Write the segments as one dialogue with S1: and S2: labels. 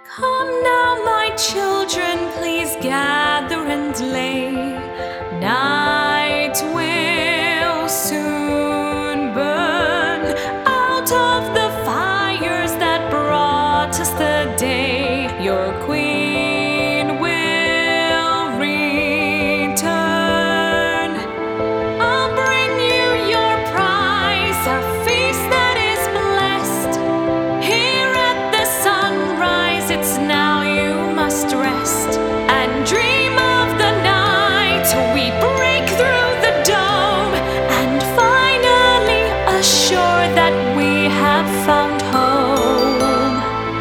S1: Come now, my children, please gather and lay. Night will soon burn out of the fires that brought us the day. Your queen will return. I'll bring you your prize, a feast that is blessed. Here at the sunrise, it's now you must rest and dream of the night we break through the dome and finally assure that we have found home.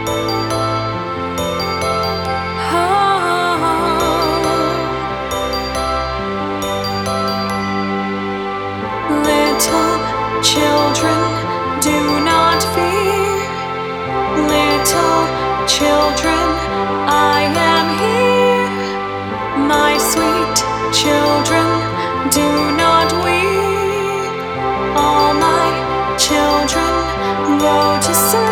S1: Little children, do not fear. Little children, I am here. My sweet children, do not weep. All my children, go to sleep.